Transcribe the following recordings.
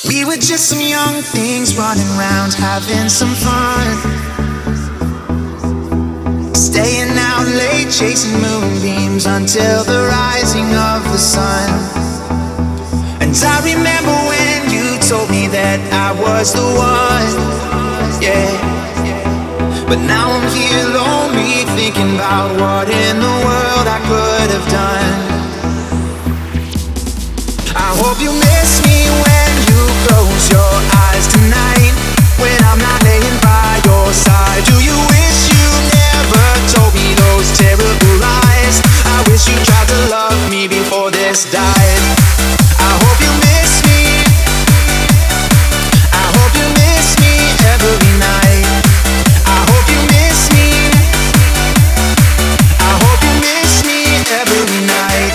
We were just some young things running around having some fun, staying out late chasing moonbeams until the rising of the sun. And I remember when you told me that I was the one, yeah. But now I'm here lonely thinking about what in the world I could have done. I hope you miss me when you close your eyes tonight, when I'm not laying by your side. Do you wish you never told me those terrible lies? I wish you tried to love me before this died. I hope you miss me. I hope you miss me every night. I hope you miss me. I hope you miss me every night.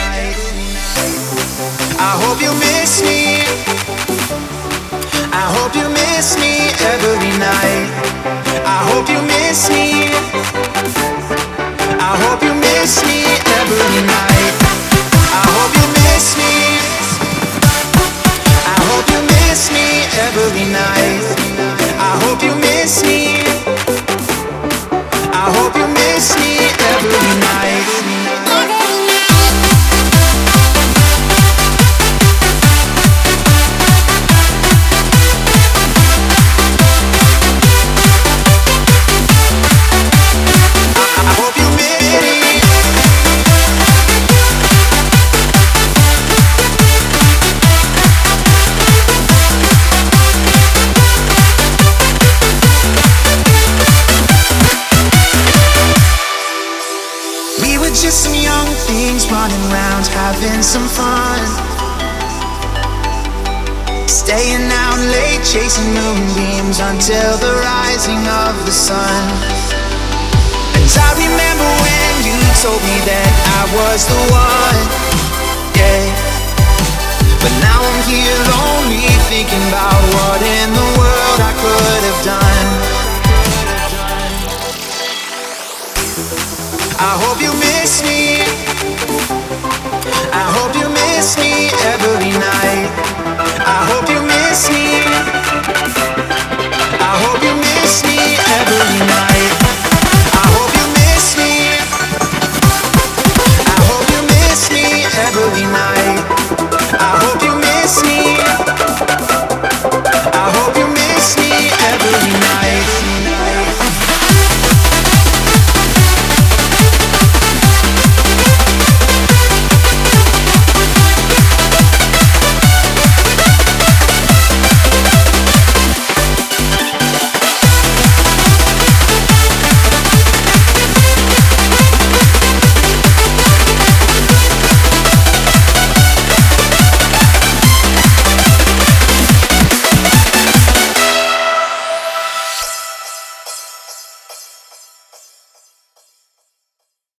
I hope you miss me. I hope you miss me every night. I hope you miss me. I hope you miss me every night. I hope you miss me. I hope you miss me every night. I hope you miss me. I hope you miss me every night. Just some young things running around having some fun, staying out late chasing moonbeams until the rising of the sun. And I remember when you told me that I was the one, yeah. But now I'm here lonely thinking about what in the world I could have done. I hope you miss me. I hope you miss me every night.